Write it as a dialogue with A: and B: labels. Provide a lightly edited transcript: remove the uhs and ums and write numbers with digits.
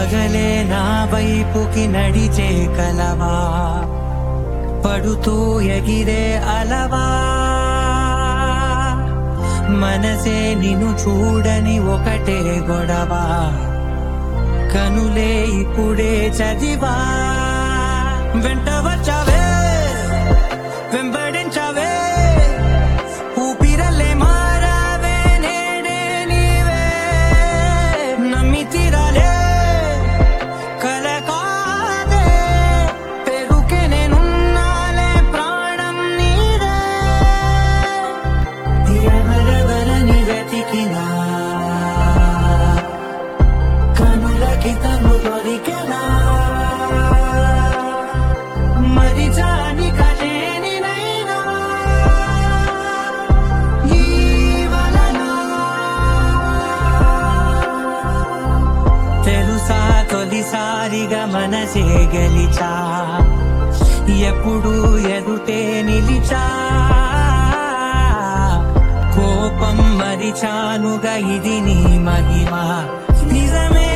A: పగలే నా వైపుకి నడిచే కలవా, పడుతూ ఎగిరే అలవా, మనసే నిన్ను చూడని ఒకటే గొడవ, కనులే ఇప్పుడే చదివా. వెంట వచ్చావే వెంబడించావే, ఊపిరలే మారావే నేడే నీవే, నమ్మి తీరాలే కల కాదే, పెరుకే నేనున్నాలే ప్రాణం నీదే. ఎవరెవరని వెతికినా కనులకి తను దొరికెనా, మరి జాని కలేనినైనా ఈ వలన. తెలుసా తొలిసారిగా మనసే గెలిచా, ఎప్పుడు ఎదుటే నిలిచా, కోపం మరిచానుగా ఇది నీ మహిమ నిజమే.